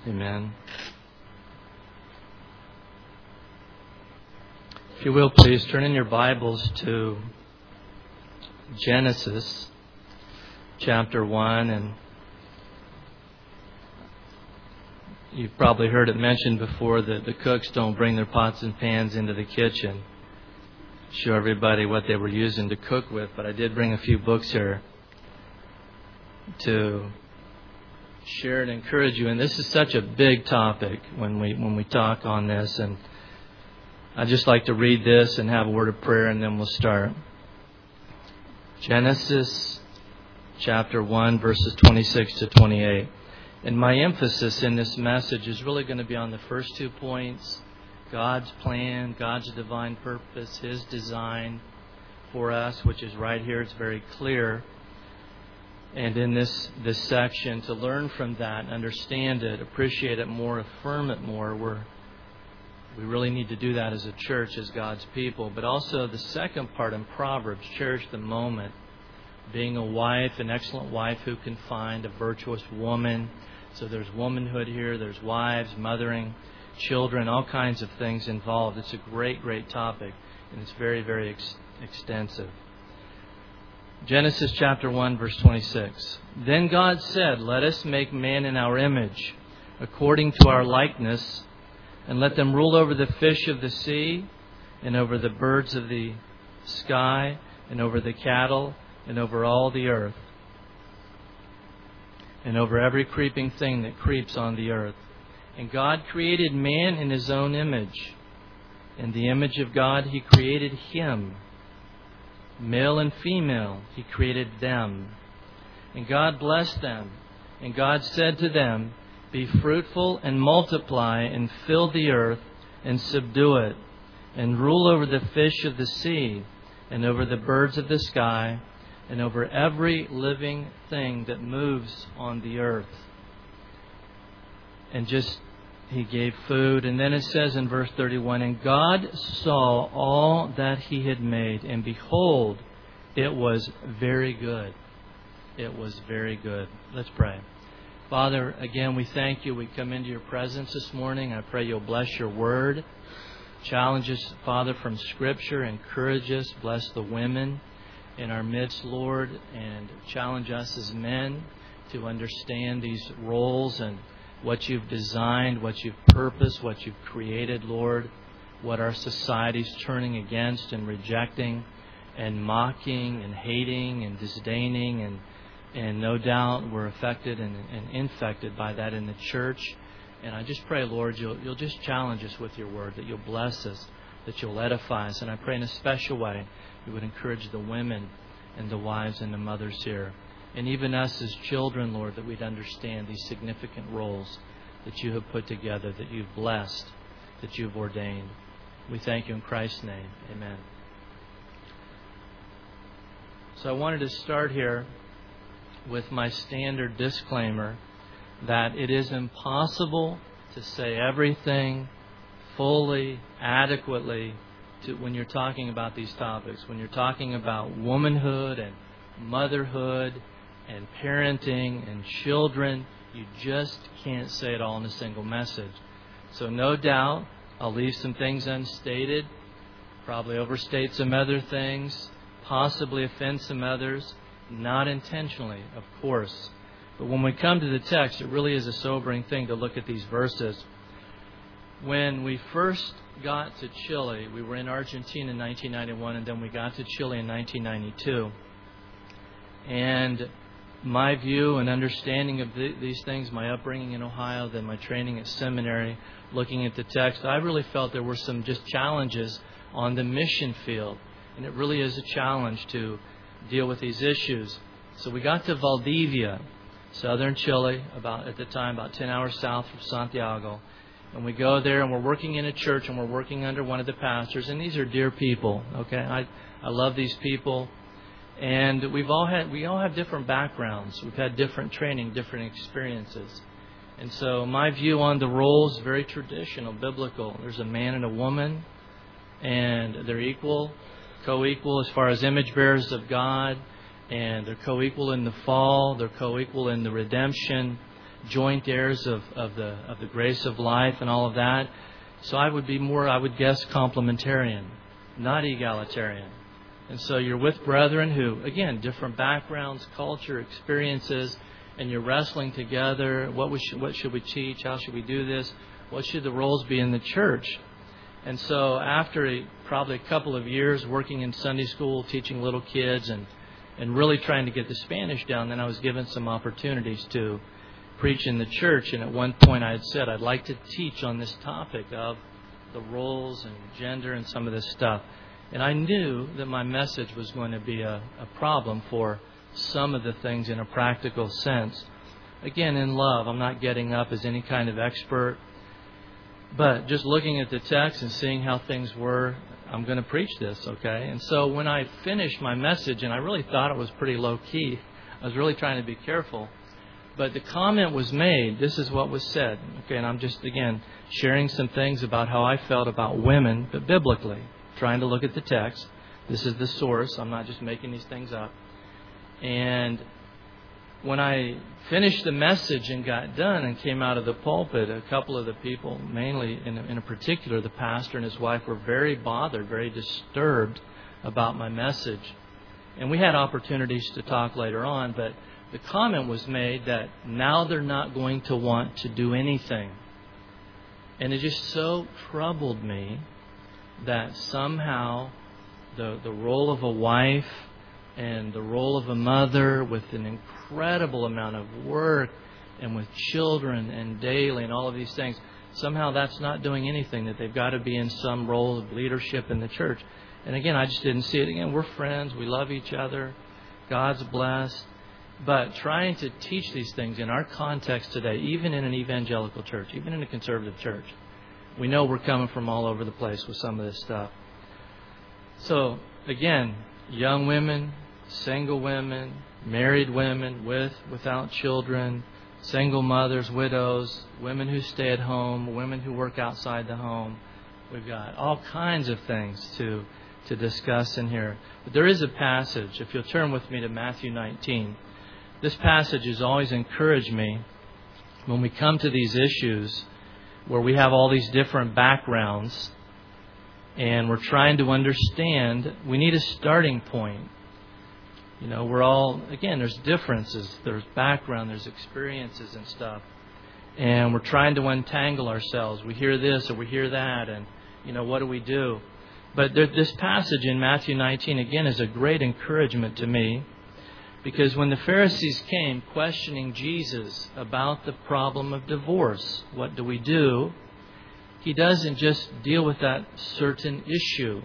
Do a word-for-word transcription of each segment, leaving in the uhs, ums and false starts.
Amen. If you will, please turn in your Bibles to Genesis chapter one. And you've probably heard it mentioned before that the cooks don't bring their pots and pans into the kitchen, show everybody what they were using to cook with. But I did bring a few books here to share and encourage you. And this is such a big topic when we when we talk on this. And I'd just like to read this and have a word of prayer, and then we'll start. Genesis chapter one, verses twenty-six to twenty-eight. And my emphasis in this message is really going to be on the first two points: God's plan, God's divine purpose, His design for us, which is right here. It's very clear. And in this, this section, to learn from that, understand it, appreciate it more, affirm it more, we're, we really need to do that as a church, as God's people. But also the second part in Proverbs, cherish the moment. Being a wife, an excellent wife who can find a virtuous woman. So there's womanhood here, there's wives, mothering, children, all kinds of things involved. It's a great, great topic, and it's very, very ex- extensive. Genesis chapter one, verse twenty-six. Then God said, "Let us make man in our image, according to our likeness, and let them rule over the fish of the sea, and over the birds of the sky, and over the cattle, and over all the earth, and over every creeping thing that creeps on the earth." And God created man in His own image. In the image of God He created him. Male and female He created them. And God blessed them. And God said to them, "Be fruitful and multiply, and fill the earth, and subdue it, and rule over the fish of the sea, and over the birds of the sky, and over every living thing that moves on the earth." And just, He gave food. And then it says in verse thirty-one, "And God saw all that He had made, and behold, it was very good." It was very good. Let's pray. Father, again, we thank You. We come into Your presence this morning. I pray You'll bless Your word. Challenge us, Father, from Scripture. Encourage us. Bless the women in our midst, Lord, and challenge us as men to understand these roles and what You've designed, what You've purposed, what You've created, Lord, what our society's turning against and rejecting and mocking and hating and disdaining, and and no doubt we're affected and, and infected by that in the church. And I just pray, Lord, you'll, you'll just challenge us with Your word, that You'll bless us, that You'll edify us. And I pray in a special way You would encourage the women and the wives and the mothers here. And even us as children, Lord, that we'd understand these significant roles that You have put together, that You've blessed, that You've ordained. We thank You in Christ's name. Amen. So I wanted to start here with my standard disclaimer that it is impossible to say everything fully, adequately to, when you're talking about these topics. When you're talking about womanhood and motherhood and parenting and children, you just can't say it all in a single message. So no doubt I'll leave some things unstated, probably overstate some other things, possibly offend some others, not intentionally, of course. But when we come to the text, it really is a sobering thing to look at these verses. When we first got to Chile, we were in Argentina in nineteen ninety-one, and then we got to Chile in nineteen ninety-two. And my view and understanding of the, these things, my upbringing in Ohio, then my training at seminary, looking at the text, I really felt there were some just challenges on the mission field. And it really is a challenge to deal with these issues. So we got to Valdivia, southern Chile, about at the time about ten hours south from Santiago. And we go there, and we're working in a church, and we're working under one of the pastors. And these are dear people, okay? I, I love these people. And we've all had we all have different backgrounds. We've had different training, different experiences. And so my view on the roles is very traditional, biblical. There's a man and a woman, and they're equal, co-equal as far as image bearers of God, and they're co-equal in the fall. They're co-equal in the redemption. joint heirs of, of the of the grace of life and all of that. So I would be more, I would guess, complementarian, not egalitarian. And so you're with brethren who, again, different backgrounds, culture, experiences, and you're wrestling together. What we should, what should we teach? How should we do this? What should the roles be in the church? And so after a, probably a couple of years working in Sunday school, teaching little kids, and, and really trying to get the Spanish down, then I was given some opportunities to preach in the church. And at one point I had said I'd like to teach on this topic of the roles and gender and some of this stuff. And I knew that my message was going to be a, a problem for some of the things in a practical sense. Again, in love, I'm not getting up as any kind of expert, but just looking at the text and seeing how things were, I'm going to preach this, okay? And so when I finished my message, and I really thought it was pretty low-key, I was really trying to be careful, but the comment was made, this is what was said, okay? And I'm just, again, sharing some things about how I felt about women, but biblically, trying to look at the text. This is the source. I'm not just making these things up. And when I finished the message and got done and came out of the pulpit, a couple of the people, mainly in a, in a particular, the pastor and his wife, were very bothered, very disturbed about my message. And we had opportunities to talk later on, but the comment was made that now they're not going to want to do anything. And it just so troubled me that somehow the the role of a wife and the role of a mother, with an incredible amount of work and with children and daily and all of these things, somehow that's not doing anything, that they've got to be in some role of leadership in the church. And again, I just didn't see it. Again, we're friends. We love each other. God's blessed. But trying to teach these things in our context today, even in an evangelical church, even in a conservative church, we know we're coming from all over the place with some of this stuff. So, again, young women, single women, married women with, without children, single mothers, widows, women who stay at home, women who work outside the home. We've got all kinds of things to, to discuss in here. But there is a passage, if you'll turn with me to Matthew nineteen. This passage has always encouraged me when we come to these issues where we have all these different backgrounds and we're trying to understand, we need a starting point. You know, we're all, again, there's differences, there's background, there's experiences and stuff. And we're trying to untangle ourselves. We hear this or we hear that, and, you know, what do we do? But there, this passage in Matthew nineteen, again, is a great encouragement to me. Because when the Pharisees came questioning Jesus about the problem of divorce, what do we do? He doesn't just deal with that certain issue.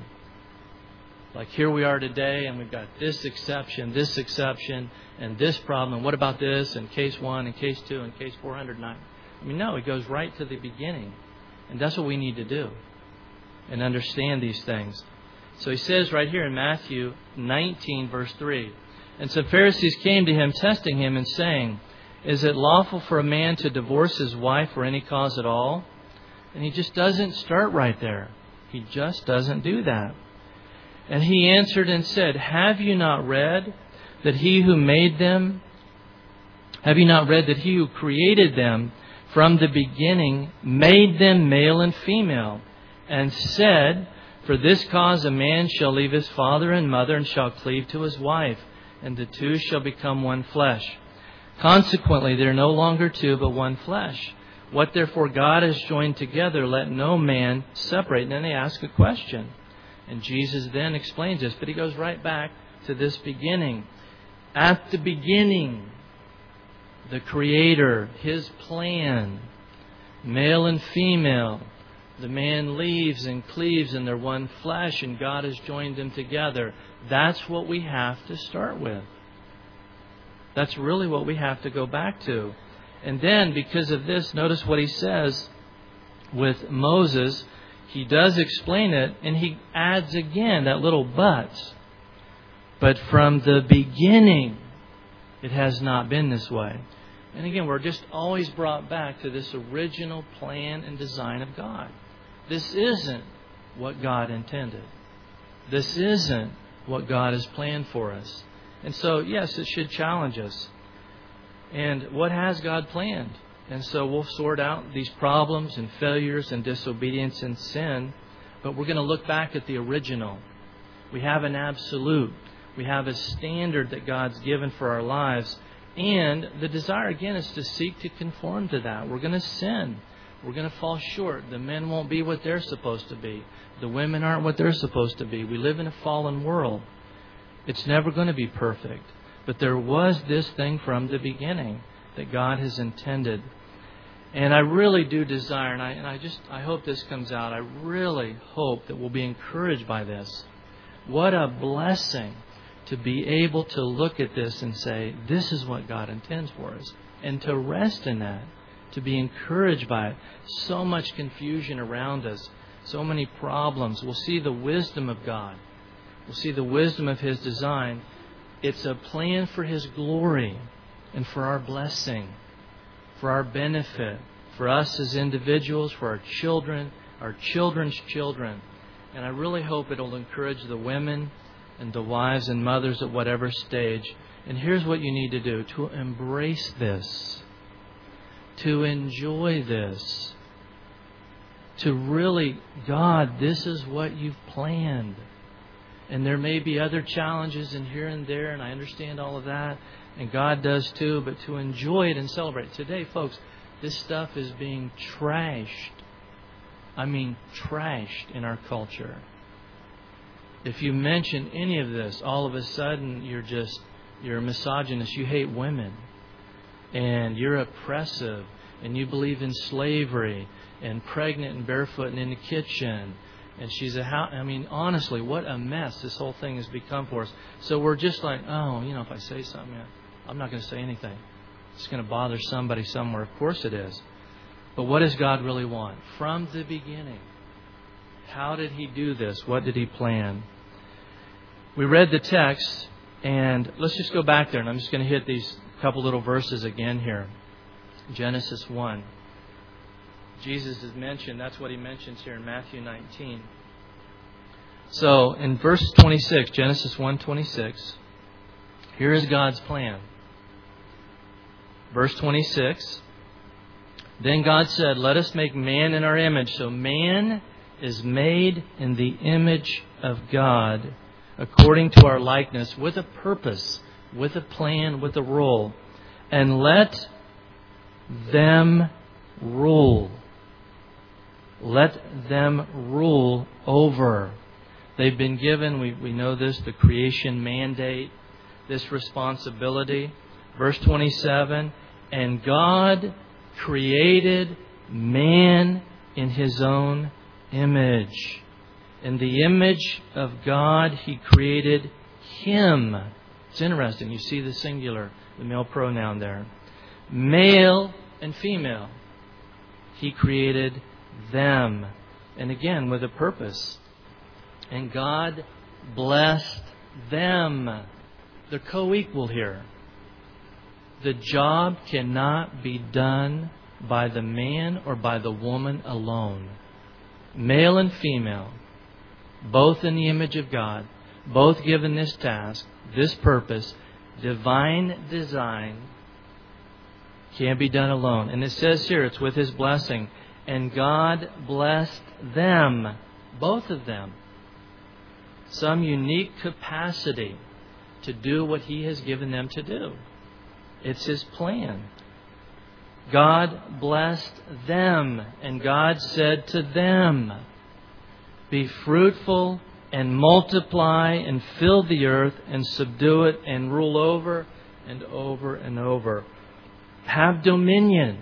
Like here we are today and we've got this exception, this exception, and this problem. And what about this? And case one, and case two, and case four hundred nine. I mean, no, it goes right to the beginning. And that's what we need to do and understand these things. So he says right here in Matthew nineteen, verse three, and some Pharisees came to him, testing him and saying, is it lawful for a man to divorce his wife for any cause at all? And he just doesn't start right there. He just doesn't do that. And he answered and said, have you not read that he who made them, have you not read that he who created them from the beginning made them male and female, and said, for this cause a man shall leave his father and mother and shall cleave to his wife, and the two shall become one flesh. Consequently, they are no longer two, but one flesh. What therefore God has joined together, let no man separate. And then they ask a question. And Jesus then explains this, but he goes right back to this beginning. At the beginning, the Creator, His plan, male and female, the man leaves and cleaves and they're one flesh, and God has joined them together. That's what we have to start with. That's really what we have to go back to. And then, because of this, notice what he says with Moses. He does explain it, and he adds again that little but. But from the beginning, it has not been this way. And again, we're just always brought back to this original plan and design of God. This isn't what God intended. This isn't what God has planned for us. And so, yes, it should challenge us. And what has God planned? And so we'll sort out these problems and failures and disobedience and sin, but we're going to look back at the original. We have an absolute. We have a standard that God's given for our lives. And the desire, again, is to seek to conform to that. We're going to sin. We're going to fall short. The men won't be what they're supposed to be. The women aren't what they're supposed to be. We live in a fallen world. It's never going to be perfect. But there was this thing from the beginning that God has intended. And I really do desire, and I, and I just, I hope this comes out. I really hope that we'll be encouraged by this. What a blessing to be able to look at this and say, this is what God intends for us. And to rest in that, to be encouraged by it. So much confusion around us, so many problems. We'll see the wisdom of God. We'll see the wisdom of His design. It's a plan for His glory and for our blessing, for our benefit, for us as individuals, for our children, our children's children. And I really hope it'll encourage the women and the wives and mothers at whatever stage. And here's what you need to do: to embrace this, to enjoy this, to really, God, this is what you've planned. And there may be other challenges in here and there, and I understand all of that, and God does too, but to enjoy it and celebrate. Today, folks, this stuff is being trashed. I mean, trashed in our culture. If you mention any of this, all of a sudden you're just, you're a misogynist. You hate women. And you're oppressive. And you believe in slavery. And pregnant and barefoot and in the kitchen. And she's a house. I mean, honestly, what a mess this whole thing has become for us. So we're just like, oh, you know, if I say something, I'm not going to say anything. It's going to bother somebody somewhere. Of course it is. But what does God really want? From the beginning. How did He do this? What did He plan? We read the text, and let's just go back there, and I'm just going to hit these couple little verses again here. Genesis one. Jesus is mentioned. That's what He mentions here in Matthew nineteen. So in verse twenty-six, Genesis one twenty-six, here is God's plan. Verse twenty-six. Then God said, let us make man in our image. So man is made in the image of God, according to our likeness, with a purpose, with a plan, with a role. And let them rule. Let them rule over. They've been given, we, we know this, the creation mandate, this responsibility. Verse twenty-seven, and God created man in His own image. In the image of God, He created him. It's interesting. You see the singular, the male pronoun there. Male and female. He created them. And again, with a purpose. And God blessed them. They're co-equal here. The job cannot be done by the man or by the woman alone. Male and female, both in the image of God, both given this task, this purpose, divine design, can't be done alone. And it says here, it's with His blessing. And God blessed them, both of them, some unique capacity to do what He has given them to do. It's His plan. God blessed them, and God said to them, be fruitful and multiply and fill the earth and subdue it and rule over and over and over. Have dominion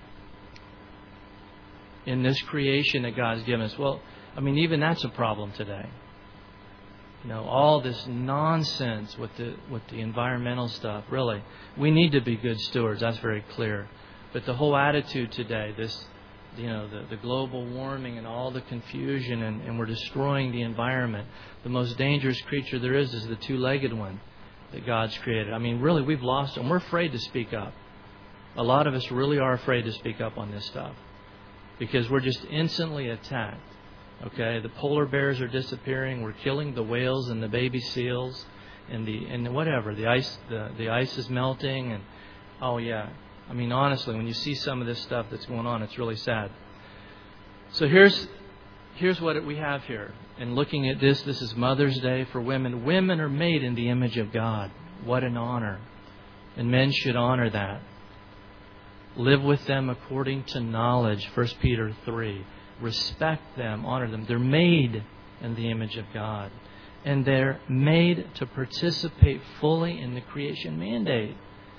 in this creation that God's given us. Well, I mean, even that's a problem today. You know, all this nonsense with the with the environmental stuff, really. We need to be good stewards, that's very clear. But the whole attitude today, this, you know, the, the global warming and all the confusion, and, and we're destroying the environment. The most dangerous creature there is is the two-legged one that God's created. I mean, really, we've lost it, and we're afraid to speak up. A lot of us really are afraid to speak up on this stuff because we're just instantly attacked. Okay, the polar bears are disappearing. We're killing the whales and the baby seals, and the and whatever the ice the, the ice is melting, and oh yeah, I mean, honestly, when you see some of this stuff that's going on, it's really sad. So here's here's what we have here. And looking at this, this is Mother's Day for women. Women are made in the image of God. What an honor. And men should honor that. Live with them according to knowledge, First Peter three. Respect them, honor them. They're made in the image of God. And they're made to participate fully in the creation mandate.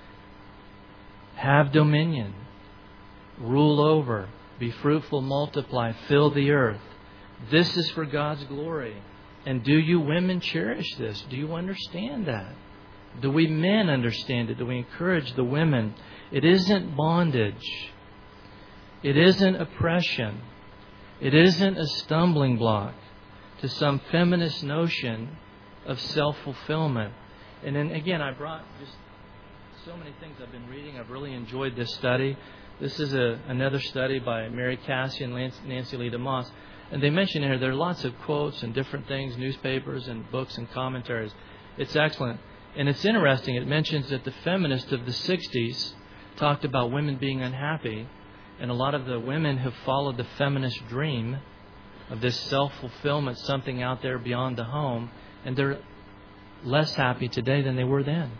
Have dominion. Rule over. Be fruitful, multiply, fill the earth. This is for God's glory. And do you women cherish this? Do you understand that? Do we men understand it? Do we encourage the women? It isn't bondage. It isn't oppression. It isn't a stumbling block to some feminist notion of self-fulfillment. And then again, I brought just so many things I've been reading. I've really enjoyed this study. This is a, another study by Mary Cassie and Nancy Lee DeMoss. And they mention here there are lots of quotes and different things, newspapers and books and commentaries. It's excellent. And it's interesting. It mentions that the feminists of the sixties talked about women being unhappy. And a lot of the women have followed the feminist dream of this self-fulfillment, something out there beyond the home. And they're less happy today than they were then.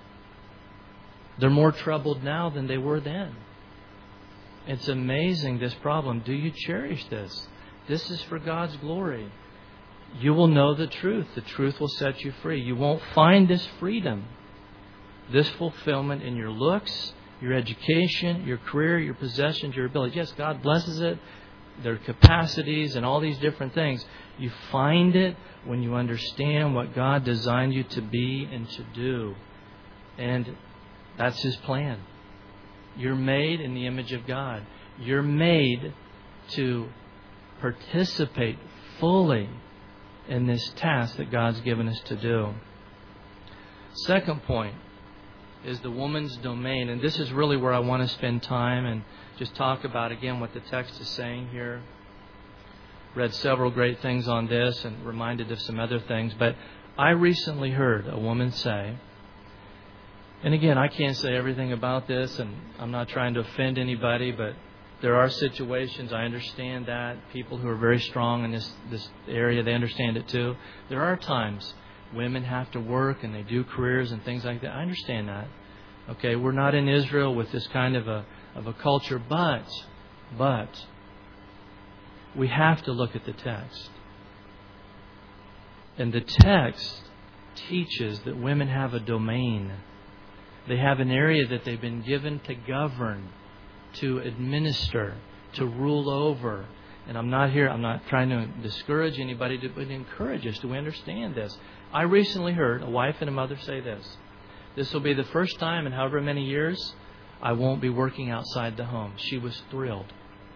They're more troubled now than they were then. It's amazing, this problem. Do you cherish this? This is for God's glory. You will know the truth. The truth will set you free. You won't find this freedom, this fulfillment in your looks, your education, your career, your possessions, your ability. Yes, God blesses it, their capacities and all these different things. You find it when you understand what God designed you to be and to do. And that's His plan. You're made in the image of God. You're made to participate fully in this task that God's given us to do. Second point is the woman's domain. And this is really where I want to spend time and just talk about again what the text is saying here. Read several great things on this and reminded of some other things. But I recently heard a woman say, and again, I can't say everything about this, and I'm not trying to offend anybody, but there are situations, I understand that. People who are very strong in this, this area, they understand it too. There are times women have to work and they do careers and things like that. I understand that. Okay, we're not in Israel with this kind of a of a culture, but, but, we have to look at the text. And the text teaches that women have a domain. They have an area that they've been given to govern, to administer, to rule over. And I'm not here, I'm not trying to discourage anybody, but encourage us. Do we understand this? I recently heard a wife and a mother say this. This will be the first time in however many years I won't be working outside the home. She was thrilled.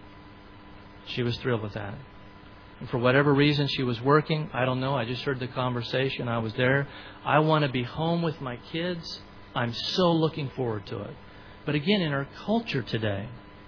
She was thrilled with that. And for whatever reason she was working, I don't know. I just heard the conversation. I was there. I want to be home with my kids. I'm so looking forward to it. But again, in our culture today,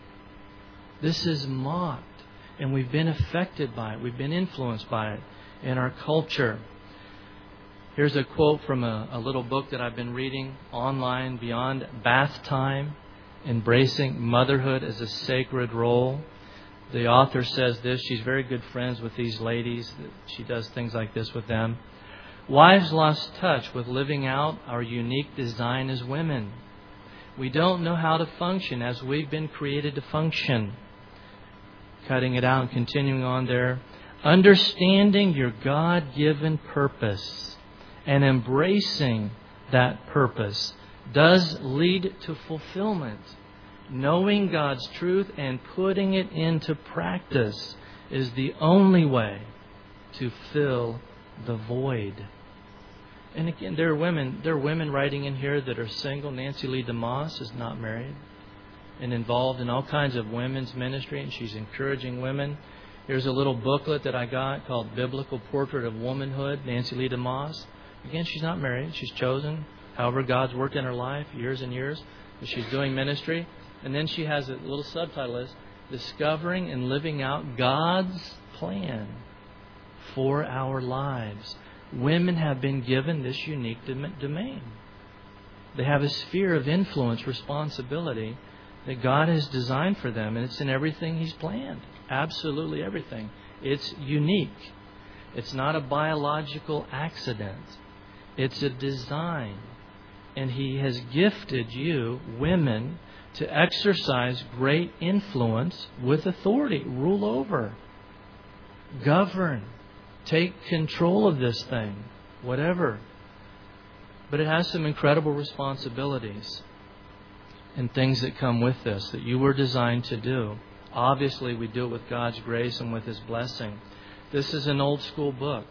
this is mocked. And we've been affected by it. We've been influenced by it in our culture. Here's a quote from a, a little book that I've been reading online, Beyond Bath Time, Embracing Motherhood as a Sacred Role. The author says this. She's very good friends with these ladies. She does things like this with them. Wives lost touch with living out our unique design as women. We don't know how to function as we've been created to function. Cutting it out and continuing on there. Understanding your God-given purpose and embracing that purpose does lead to fulfillment. Knowing God's truth and putting it into practice is the only way to fill the void. And again, there are women, there are women writing in here that are single. Nancy Lee DeMoss is not married and involved in all kinds of women's ministry, and she's encouraging women. Here's a little booklet that I got called Biblical Portrait of Womanhood, Nancy Lee DeMoss. Again, she's not married. She's chosen. However, God's worked in her life years and years. But she's doing ministry. And then she has a little subtitle is Discovering and Living Out God's Plan for Our Lives. Women have been given this unique domain. They have a sphere of influence, responsibility that God has designed for them, and it's in everything He's planned. Absolutely everything. It's unique. It's not a biological accident. It's a design. And He has gifted you, women, to exercise great influence with authority. Rule over. Govern. Take control of this thing. Whatever. But it has some incredible responsibilities and things that come with this that you were designed to do. Obviously, we do it with God's grace and with His blessing. This is an old school book.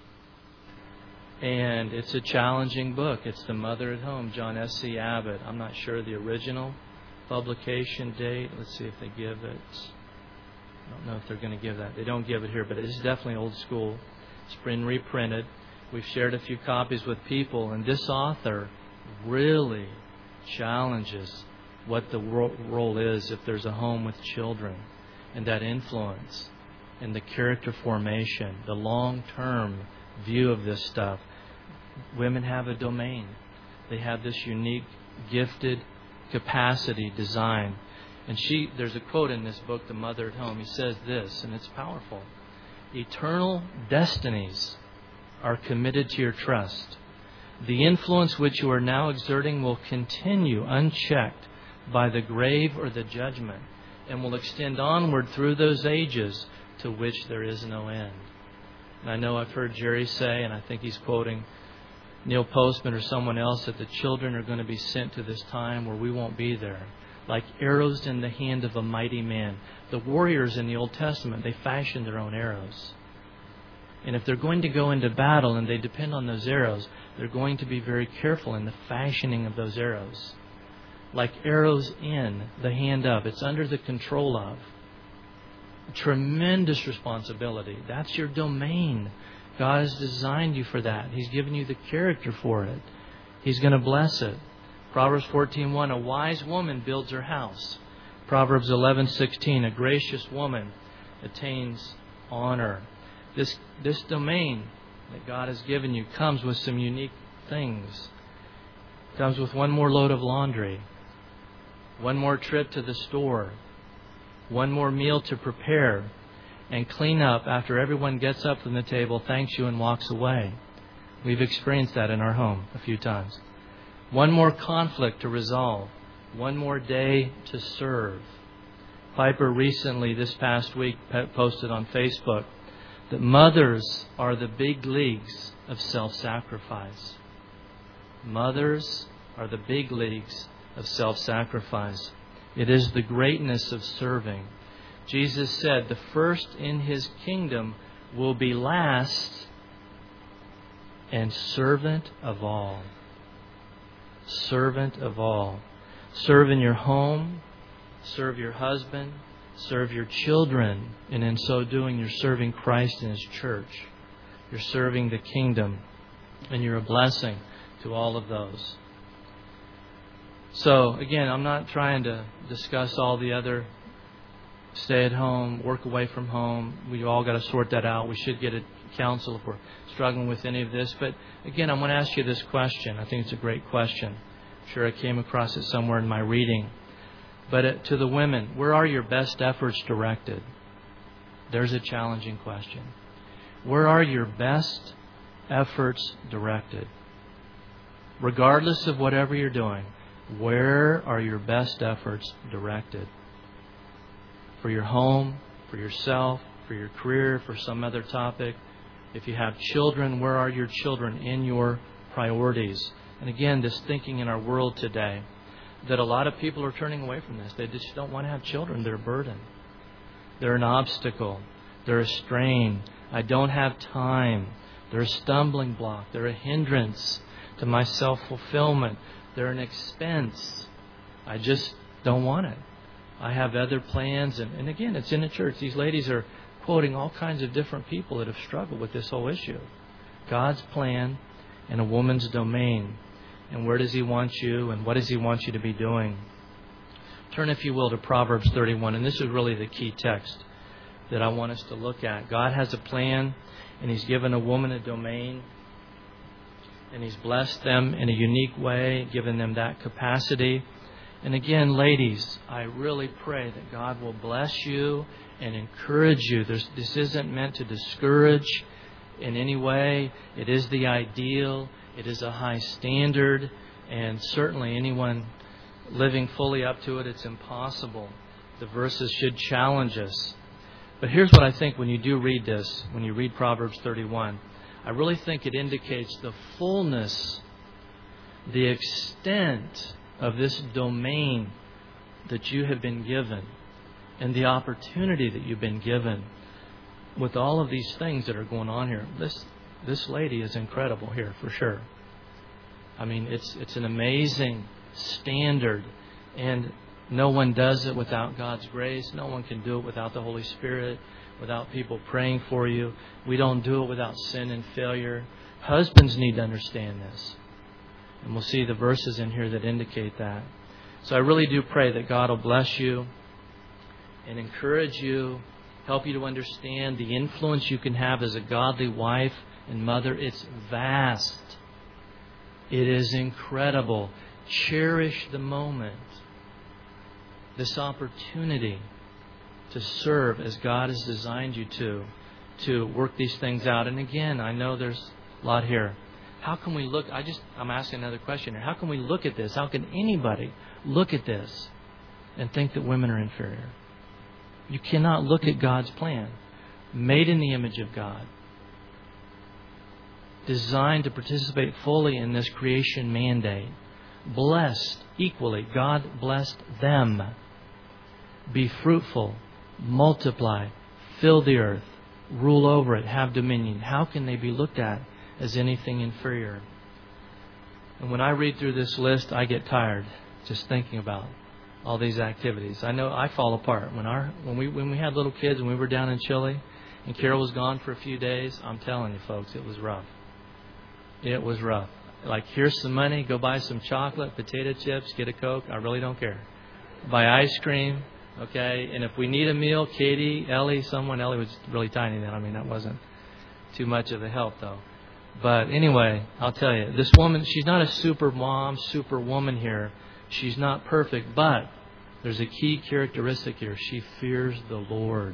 And it's a challenging book. It's The Mother at Home, John S C Abbott. I'm not sure the original publication date. Let's see if they give it. I don't know if they're going to give that. They don't give it here, but it is definitely old school. It's been reprinted. We've shared a few copies with people, and this author really challenges what the role is if there's a home with children, and that influence, and the character formation, the long-term view of this stuff. Women have a domain. They have this unique, gifted capacity, design. And she, there's a quote in this book, The Mother at Home. He says this, and it's powerful. Eternal destinies are committed to your trust. The influence which you are now exerting will continue unchecked by the grave or the judgment, and will extend onward through those ages to which there is no end. And I know I've heard Jerry say, and I think he's quoting Neil Postman or someone else, that the children are going to be sent to this time where we won't be there. Like arrows in the hand of a mighty man. The warriors in the Old Testament, they fashioned their own arrows. And if they're going to go into battle and they depend on those arrows, they're going to be very careful in the fashioning of those arrows. Like arrows in the hand of. It's under the control of. Tremendous responsibility. That's your domain. God has designed you for that. He's given you the character for it. He's going to bless it. Proverbs fourteen one, a wise woman builds her house. Proverbs eleven sixteen, a gracious woman attains honor. This, this domain that God has given you comes with some unique things. It comes with one more load of laundry, one more trip to the store, one more meal to prepare and clean up after everyone gets up from the table, thanks you, and walks away. We've experienced that in our home a few times. One more conflict to resolve. One more day to serve. Piper recently, this past week, posted on Facebook that mothers are the big leagues of self-sacrifice. Mothers are the big leagues of self-sacrifice. It is the greatness of serving. Jesus said, the first in His kingdom will be last and servant of all. Servant of all. Serve in your home. Serve your husband. Serve your children. And in so doing, you're serving Christ and His church. You're serving the kingdom. And you're a blessing to all of those. So, again, I'm not trying to discuss all the other stay at home, work away from home. We all got to sort that out. We should get a counsel if we're struggling with any of this. But again, I'm going to ask you this question. I think it's a great question. I'm sure I came across it somewhere in my reading. But uh, to the women, where are your best efforts directed? There's a challenging question. Where are your best efforts directed? Regardless of whatever you're doing, where are your best efforts directed? For your home, for yourself, for your career, for some other topic. If you have children, where are your children in your priorities? And again, this thinking in our world today, that a lot of people are turning away from this. They just don't want to have children. They're a burden. They're an obstacle. They're a strain. I don't have time. They're a stumbling block. They're a hindrance to my self-fulfillment. They're an expense. I just don't want it. I have other plans. And, and again, it's in the church. These ladies are quoting all kinds of different people that have struggled with this whole issue. God's plan and a woman's domain. And where does He want you, and what does He want you to be doing? Turn, if you will, to Proverbs thirty-one. And this is really the key text that I want us to look at. God has a plan, and He's given a woman a domain. And He's blessed them in a unique way, given them that capacity. And again, ladies, I really pray that God will bless you and encourage you. There's, this isn't meant to discourage in any way. It is the ideal. It is a high standard. And certainly anyone living fully up to it, it's impossible. The verses should challenge us. But here's what I think when you do read this, when you read Proverbs thirty-one, I really think it indicates the fullness, the extent of this domain that you have been given and the opportunity that you've been given with all of these things that are going on here. This this lady is incredible here for sure. I mean, it's it's an amazing standard, and no one does it without God's grace. No one can do it without the Holy Spirit, without people praying for you. We don't do it without sin and failure. Husbands need to understand this. And we'll see the verses in here that indicate that. So I really do pray that God will bless you and encourage you, help you to understand the influence you can have as a godly wife and mother. It's vast. It is incredible. Cherish the moment, this opportunity to serve as God has designed you to, to work these things out. And again, I know there's a lot here. How can we look? I just, I'm asking another question here. How can we look at this? How can anybody look at this and think that women are inferior? You cannot look at God's plan, made in the image of God, designed to participate fully in this creation mandate, blessed equally. God blessed them. Be fruitful, multiply, fill the earth, rule over it, have dominion. How can they be looked at as anything inferior? And when I read through this list, I get tired just thinking about all these activities. I know I fall apart. When our when we when we had little kids and we were down in Chile and Carol was gone for a few days, I'm telling you folks, it was rough. It was rough. Like, here's some money, go buy some chocolate, potato chips, get a Coke. I really don't care. Buy ice cream, okay? And if we need a meal, Katie, Ellie, someone, Ellie was really tiny then. I mean, that wasn't too much of a help though. But anyway, I'll tell you, this woman, she's not a super mom, super woman here. She's not perfect, but there's a key characteristic here. She fears the Lord.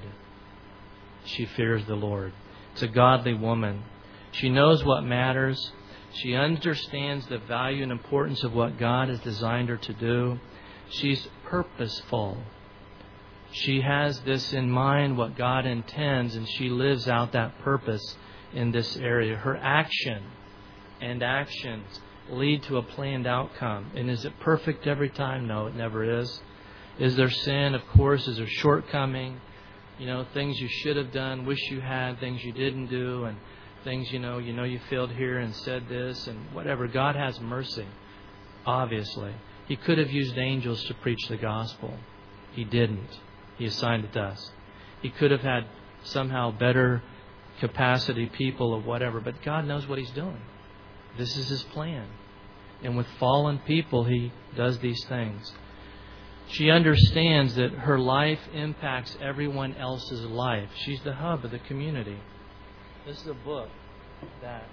She fears the Lord. It's a godly woman. She knows what matters. She understands the value and importance of what God has designed her to do. She's purposeful. She has this in mind, what God intends, and she lives out that purpose in this area. Her action and actions lead to a planned outcome. And is it perfect every time? No, it never is. Is there sin? Of course. Is there shortcoming? You know, things you should have done, wish you had, things you didn't do, and things, you know, you know you failed here and said this and whatever. God has mercy, obviously. He could have used angels to preach the gospel. He didn't. He assigned it to us. He could have had somehow better capacity people or whatever, but God knows what He's doing. This is His plan. And with fallen people, He does these things. She understands that her life impacts everyone else's life. She's the hub of the community. This is a book that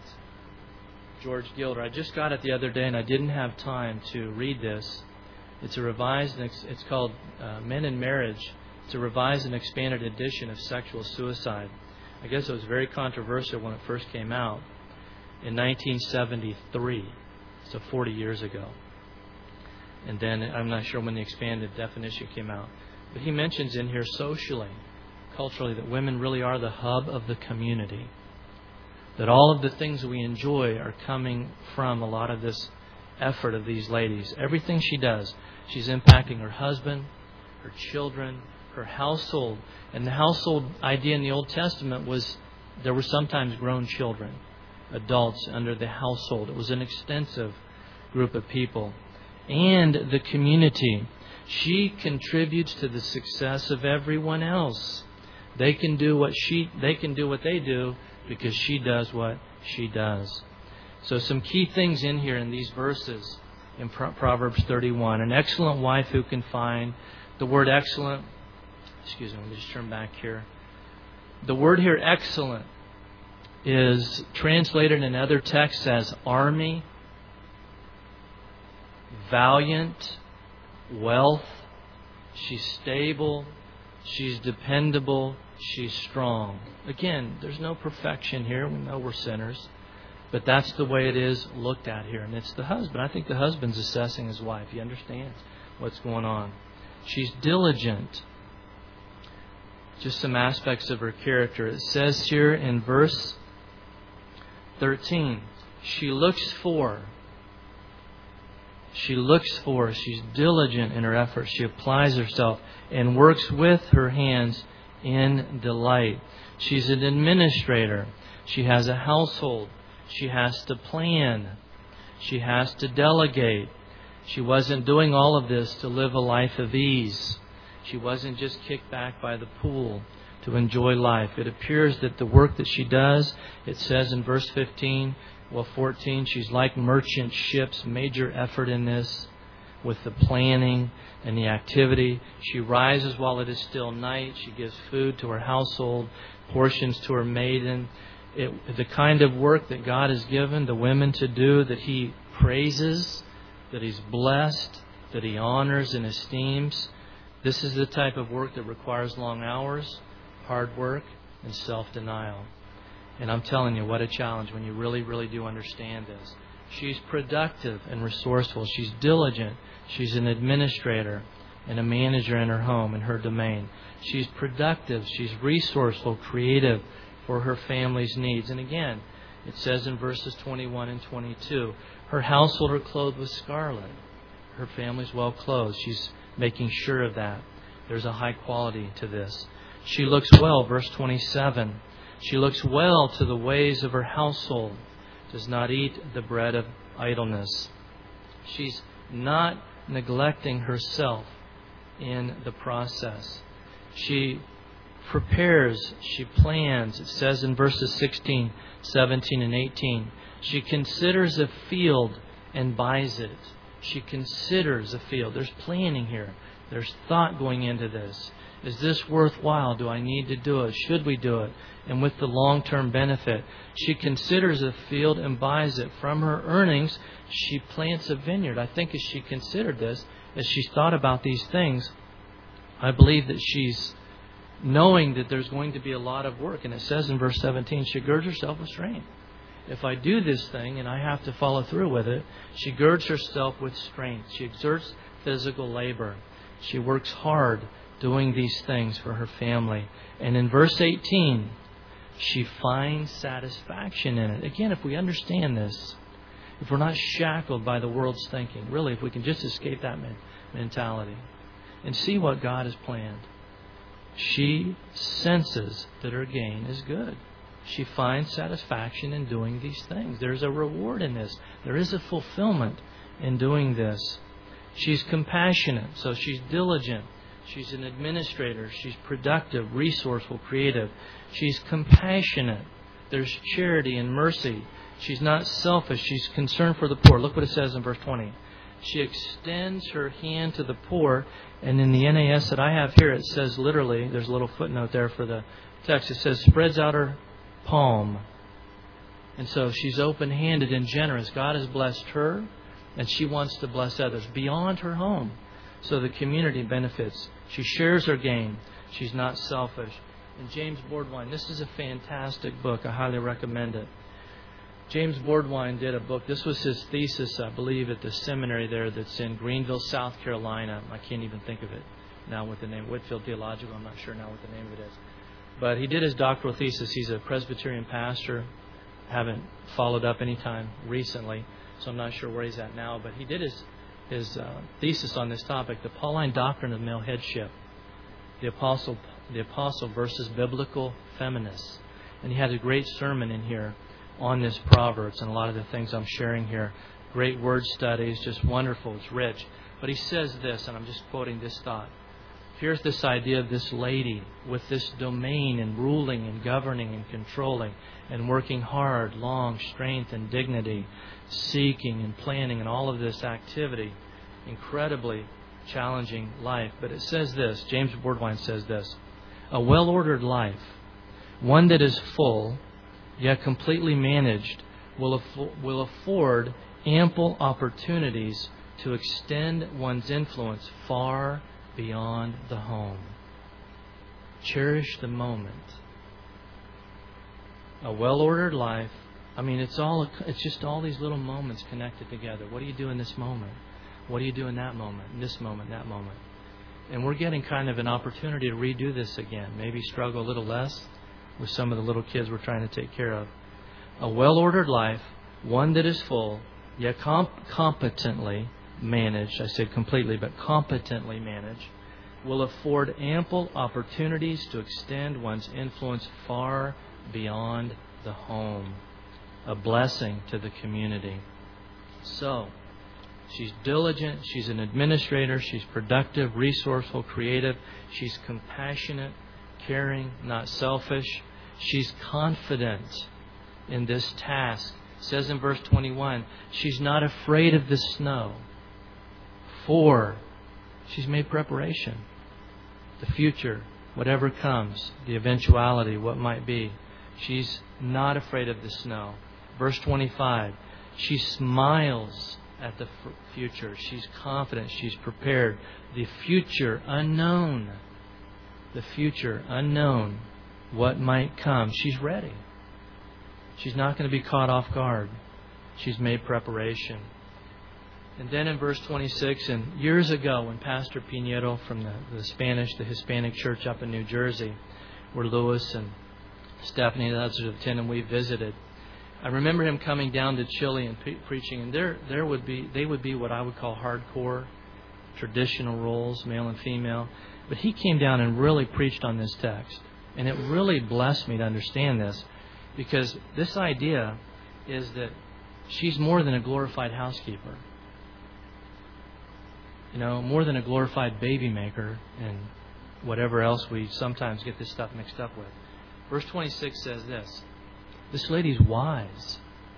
George Gilder, I just got it the other day and I didn't have time to read this. It's a revised, it's called uh, Men in Marriage. It's a revised and expanded edition of sexual suicide. I guess it was very controversial when it first came out in nineteen seventy-three, so forty years ago. And then I'm not sure when the expanded definition came out. But he mentions in here socially, culturally, that women really are the hub of the community. That all of the things we enjoy are coming from a lot of this effort of these ladies. Everything she does, she's impacting her husband, her children, her household. And the household idea in the Old Testament was there were sometimes grown children, adults under the household. It was an extensive group of people. And the community. She contributes to the success of everyone else. They can do what she they can do what they do because she does what she does. So some key things in here in these verses in Proverbs thirty-one. An excellent wife who can find. The word excellent, excuse me, let me just turn back here. The word here, excellent, is translated in other texts as army, valiant, wealth. She's stable. She's dependable. She's strong. Again, there's no perfection here. We know we're sinners. But that's the way it is looked at here. And it's the husband. I think the husband's assessing his wife. He understands what's going on. She's diligent. Just some aspects of her character. It says here in verse thirteen, she looks for. She looks for. She's diligent in her efforts. She applies herself and works with her hands in delight. She's an administrator. She has a household. She has to plan. She has to delegate. She wasn't doing all of this to live a life of ease. She wasn't just kicked back by the pool to enjoy life. It appears that the work that she does, it says in verse fifteen, well, fourteen, she's like merchant ships, major effort in this with the planning and the activity. She rises while it is still night. She gives food to her household, portions to her maiden. It, the kind of work that God has given the women to do, that He praises, that He's blessed, that He honors and esteems. This is the type of work that requires long hours, hard work, and self-denial. And I'm telling you, what a challenge when you really, really do understand this. She's productive and resourceful. She's diligent. She's an administrator and a manager in her home, in her domain. She's productive. She's resourceful, creative for her family's needs. And again, it says in verses twenty-one and twenty-two, her household are clothed with scarlet. Her family's well clothed. She's making sure of that. There's a high quality to this. She looks well, verse twenty-seven. She looks well to the ways of her household, does not eat the bread of idleness. She's not neglecting herself in the process. She prepares, she plans. It says in verses sixteen, seventeen, and eighteen, she considers a field and buys it. She considers a field. There's planning here. There's thought going into this. Is this worthwhile? Do I need to do it? Should we do it? And with the long-term benefit, she considers a field and buys it. From her earnings, she plants a vineyard. I think as she considered this, as she's thought about these things, I believe that she's knowing that there's going to be a lot of work. And it says in verse seventeen, she girds herself with strength. If I do this thing and I have to follow through with it, she girds herself with strength. She exerts physical labor. She works hard doing these things for her family. And in verse eighteen, she finds satisfaction in it. Again, if we understand this, if we're not shackled by the world's thinking, really, if we can just escape that mentality and see what God has planned, she senses that her gain is good. She finds satisfaction in doing these things. There's a reward in this. There is a fulfillment in doing this. She's compassionate, so she's diligent. She's an administrator. She's productive, resourceful, creative. She's compassionate. There's charity and mercy. She's not selfish. She's concerned for the poor. Look what it says in verse twenty. She extends her hand to the poor. And in the N A S that I have here, it says literally, there's a little footnote there for the text. It says, spreads out her palm. And so she's open-handed and generous. God has blessed her, and she wants to bless others beyond her home. So the community benefits. She shares her gain. She's not selfish. And James Bordwine, this is a fantastic book. I highly recommend it. James Bordwine did a book. This was his thesis, I believe, at the seminary there that's in Greenville, South Carolina. I can't even think of it now with the name. Whitfield Theological. I'm not sure now what the name of it is. But he did his doctoral thesis. He's a Presbyterian pastor. Haven't followed up any time recently, so I'm not sure where he's at now. But he did his his uh, thesis on this topic, the Pauline doctrine of male headship, the apostle, the apostle versus biblical feminists. And he had a great sermon in here on this Proverbs and a lot of the things I'm sharing here. Great word studies, just wonderful. It's rich. But he says this, and I'm just quoting this thought. Here's this idea of this lady with this domain and ruling and governing and controlling and working hard, long, strength and dignity, seeking and planning and all of this activity. Incredibly challenging life. But it says this, James Bordwine says this, a well-ordered life, one that is full, yet completely managed, will, affo- will afford ample opportunities to extend one's influence far beyond the home. Cherish the moment. A well-ordered life. I mean, it's all it's just all these little moments connected together. What do you do in this moment? What do you do in that moment? In this moment, that moment. And we're getting kind of an opportunity to redo this again. Maybe struggle a little less with some of the little kids we're trying to take care of. A well-ordered life, one that is full, yet comp- competently managed, I said completely, but competently managed, will afford ample opportunities to extend one's influence far beyond the home. A blessing to the community. So, she's diligent, she's an administrator, she's productive, resourceful, creative, she's compassionate, caring, not selfish. She's confident in this task. It says in verse twenty-one, she's not afraid of the snow, for she's made preparation. The future, whatever comes, the eventuality, what might be, she's not afraid of the snow. Verse twenty-five, she smiles at the f- future. She's confident. She's prepared. The future unknown. The future unknown. What might come. She's ready. She's not going to be caught off guard. She's made preparation. And then in verse twenty-six, and years ago when Pastor Pinheiro from the, the Spanish, the Hispanic church up in New Jersey, where Louis and Stephanie and others have attended, we visited. I remember him coming down to Chile and pre- preaching, and there, there would be, they would be what I would call hardcore, traditional roles, male and female. But he came down and really preached on this text, and it really blessed me to understand this, because this idea is that she's more than a glorified housekeeper, you know, more than a glorified baby maker, and whatever else we sometimes get this stuff mixed up with. Verse twenty-six says this. This lady's wise.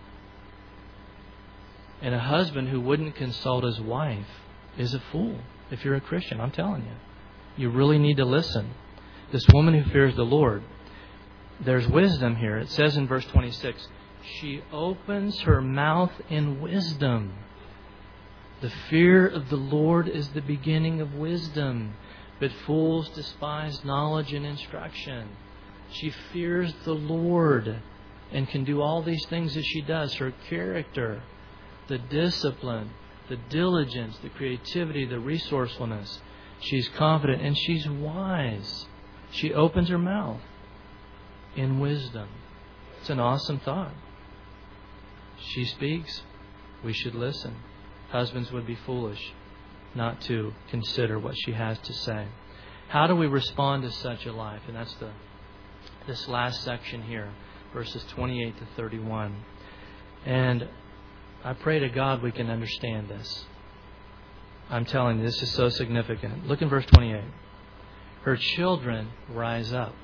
And a husband who wouldn't consult his wife is a fool. If you're a Christian, I'm telling you. You really need to listen. This woman who fears the Lord. There's wisdom here. It says in verse twenty-six, she opens her mouth in wisdom. The fear of the Lord is the beginning of wisdom, but fools despise knowledge and instruction. She fears the Lord and can do all these things that she does. Her character, the discipline, the diligence, the creativity, the resourcefulness. She's confident and she's wise. She opens her mouth in wisdom. It's an awesome thought. She speaks. We should listen. Husbands would be foolish not to consider what she has to say. How do we respond to such a life? And that's the this last section here. Verses twenty-eight to thirty-one. And I pray to God we can understand this. I'm telling you, this is so significant. Look in verse twenty-eight. Her children rise up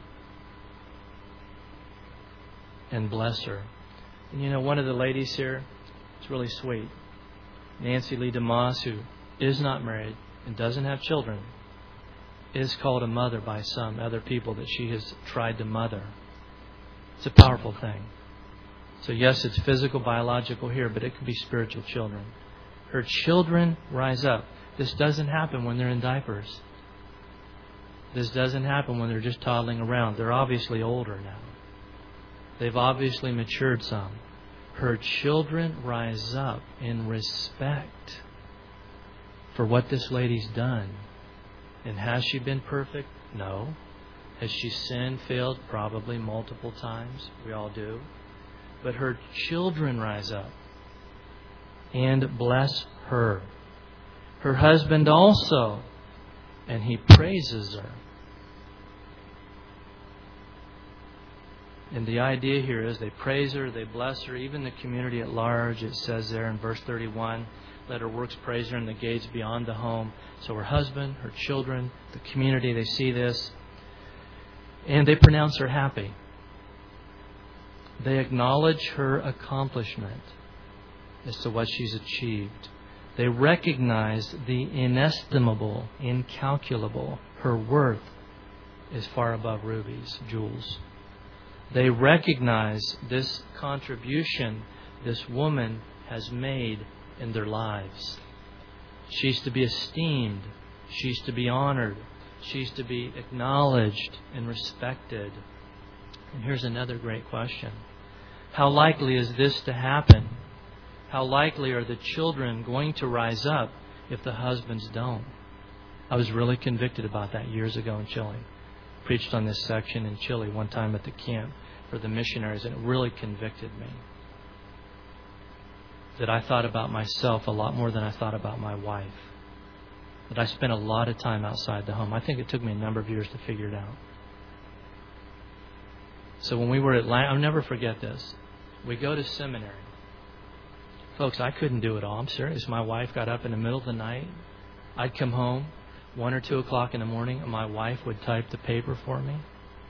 and bless her. And you know, one of the ladies here, it's really sweet. Nancy Lee DeMoss, who is not married and doesn't have children, is called a mother by some other people that she has tried to mother. It's a powerful thing. So yes, it's physical, biological here, but it could be spiritual children. Her children rise up. This doesn't happen when they're in diapers. This doesn't happen when they're just toddling around. They're obviously older now. They've obviously matured some. Her children rise up in respect for what this lady's done. And has she been perfect? No. Has she sinned, failed? Probably multiple times. We all do. But her children rise up and bless her. Her husband also, and he praises her. And the idea here is they praise her, they bless her, even the community at large. It says there in verse thirty-one, let her works praise her in the gates beyond the home. So her husband, her children, the community, they see this. And they pronounce her happy. They acknowledge her accomplishment as to what she's achieved. They recognize the inestimable, incalculable. Her worth is far above rubies, jewels. They recognize this contribution this woman has made in their lives. She's to be esteemed. She's to be honored. She's to be acknowledged and respected. And here's another great question. How likely is this to happen? How likely are the children going to rise up if the husbands don't? I was really convicted about that years ago in Chile. Preached on this section in Chile one time at the camp for the missionaries, and it really convicted me. That I thought about myself a lot more than I thought about my wife. That I spent a lot of time outside the home. I think it took me a number of years to figure it out. So when we were at, I'll never forget this. We go to seminary. Folks, I couldn't do it all. I'm serious. My wife got up in the middle of the night. I'd come home one or two o'clock in the morning, and my wife would type the paper for me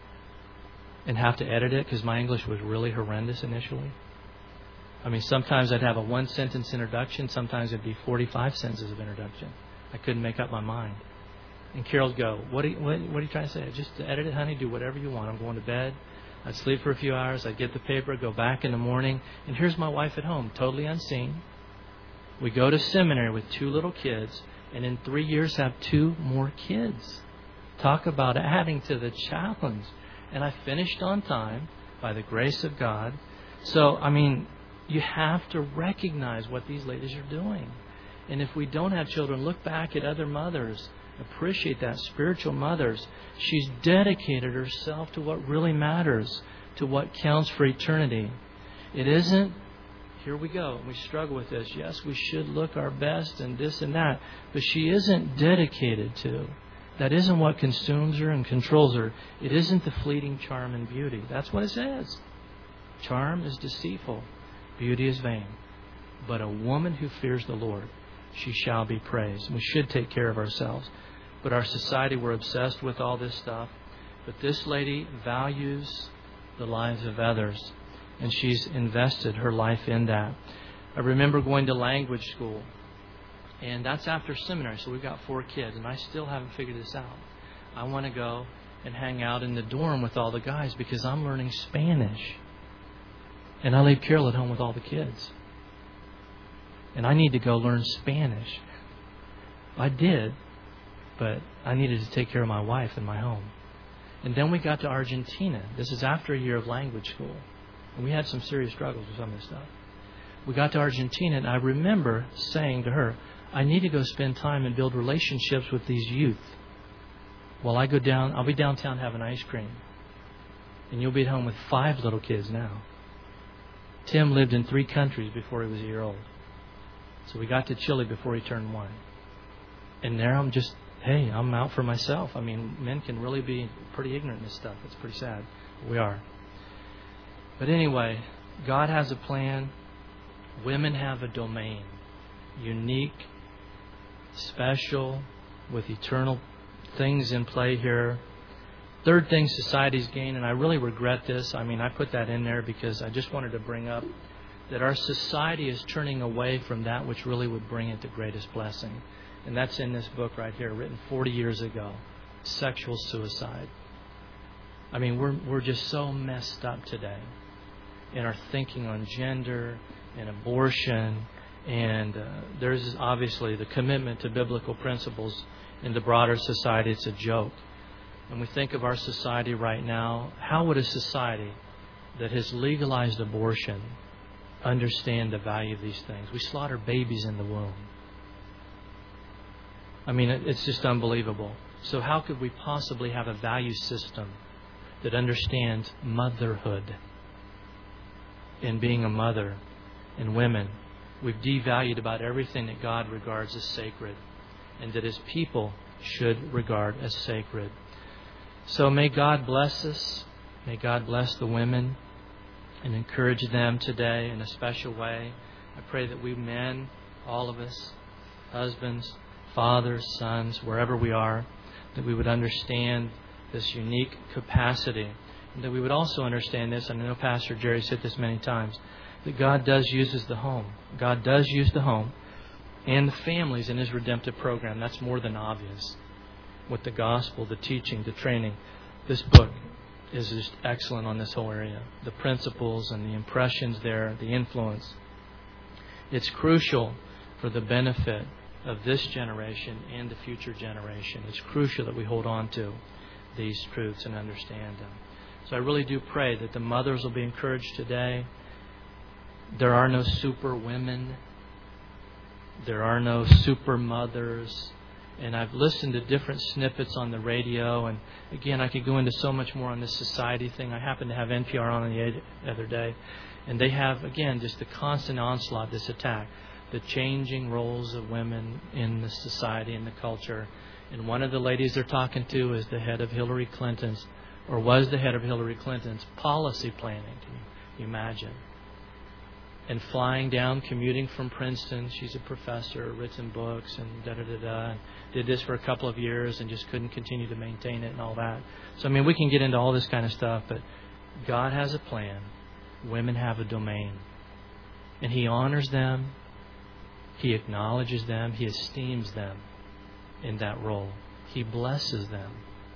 and have to edit it because my English was really horrendous initially. I mean, sometimes I'd have a one-sentence introduction. Sometimes it'd be forty-five sentences of introduction. I couldn't make up my mind. And Carol'd go, what are you, what, what are you trying to say? Just edit it, honey. Do whatever you want. I'm going to bed. I'd sleep for a few hours. I'd get the paper, go back in the morning. And here's my wife at home, totally unseen. We go to seminary with two little kids, and in three years have two more kids. Talk about adding to the challenge. And I finished on time by the grace of God. So, I mean, you have to recognize what these ladies are doing. And if we don't have children, look back at other mothers. Appreciate that, spiritual mothers. She's dedicated herself to what really matters, to what counts for eternity. It isn't, here we go, we struggle with this. Yes, we should look our best and this and that. But she isn't dedicated to. That isn't what consumes her and controls her. It isn't the fleeting charm and beauty. That's what it says. Charm is deceitful. Beauty is vain. But a woman who fears the Lord, she shall be praised. We should take care of ourselves. But our society, we're obsessed with all this stuff. But this lady values the lives of others. And she's invested her life in that. I remember going to language school. And that's after seminary. So we've got four kids. And I still haven't figured this out. I want to go and hang out in the dorm with all the guys because I'm learning Spanish. And I leave Carol at home with all the kids. And I need to go learn Spanish. I did, but I needed to take care of my wife and my home. And then we got to Argentina. This is after a year of language school. And we had some serious struggles with some of this stuff. We got to Argentina, and I remember saying to her, I need to go spend time and build relationships with these youth. While I go down, I'll be downtown having ice cream. And you'll be at home with five little kids now. Tim lived in three countries before he was a year old. So we got to Chile before he turned one. And there I'm just, hey, I'm out for myself. I mean, men can really be pretty ignorant in this stuff. It's pretty sad. We are. But anyway, God has a plan. Women have a domain. Unique, special, with eternal things in play here. Third thing society's gained, and I really regret this. I mean, I put that in there because I just wanted to bring up that our society is turning away from that which really would bring it the greatest blessing. And that's in this book right here, written forty years ago, Sexual Suicide. I mean, we're we're just so messed up today in our thinking on gender and abortion. And uh, there's obviously the commitment to biblical principles in the broader society. It's a joke. When we think of our society right now, how would a society that has legalized abortion understand the value of these things? We slaughter babies in the womb. I mean, it's just unbelievable. So how could we possibly have a value system that understands motherhood and being a mother and women? We've devalued about everything that God regards as sacred and that His people should regard as sacred. So may God bless us. May God bless the women and encourage them today in a special way. I pray that we men, all of us, husbands, fathers, sons, wherever we are, that we would understand this unique capacity. And that we would also understand this, and I know Pastor Jerry said this many times, that God does use the home. God does use the home and the families in His redemptive program. That's more than obvious. With the gospel, the teaching, the training. This book is just excellent on this whole area. The principles and the impressions there, the influence. It's crucial for the benefit of this generation and the future generation. It's crucial that we hold on to these truths and understand them. So I really do pray that the mothers will be encouraged today. There are no super women. There are no super mothers. And I've listened to different snippets on the radio. And again, I could go into so much more on this society thing. I happened to have N P R on the other day. And they have, again, just the constant onslaught, this attack. The changing roles of women in the society and the culture. And one of the ladies they're talking to is the head of Hillary Clinton's, or was the head of Hillary Clinton's policy planning. Can you imagine? And flying down, commuting from Princeton. She's a professor, written books, and da-da-da-da. And did this for a couple of years and just couldn't continue to maintain it and all that. So, I mean, we can get into all this kind of stuff, but God has a plan. Women have a domain. And He honors them. He acknowledges them. He esteems them in that role. He blesses them.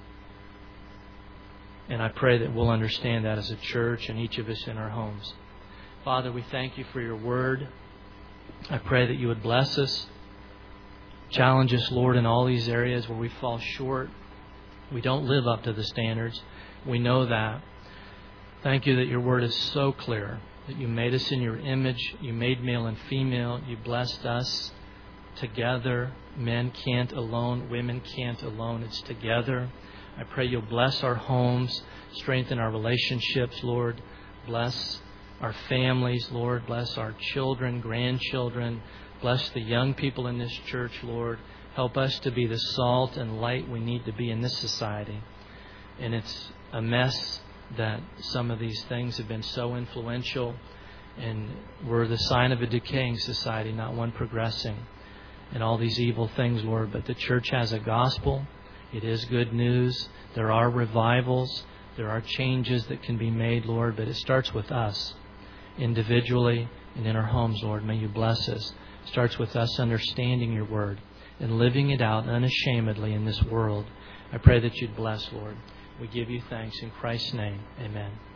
And I pray that we'll understand that as a church and each of us in our homes. Father, we thank You for Your word. I pray that You would bless us. Challenge us, Lord, in all these areas where we fall short. We don't live up to the standards. We know that. Thank You that Your word is so clear, that You made us in Your image. You made male and female. You blessed us together. Men can't alone. Women can't alone. It's together. I pray You'll bless our homes, strengthen our relationships, Lord. Bless our families, Lord. Bless our children, grandchildren. Bless the young people in this church, Lord. Help us to be the salt and light we need to be in this society. And it's a mess that some of these things have been so influential, and we're the sign of a decaying society, not one progressing, and all these evil things, Lord. But the church has a gospel. It is good news. There are revivals. There are changes that can be made, Lord, but it starts with us individually and in our homes, Lord. May You bless us. It starts with us understanding Your word and living it out unashamedly in this world. I pray that You'd bless, Lord. We give You thanks in Christ's name. Amen.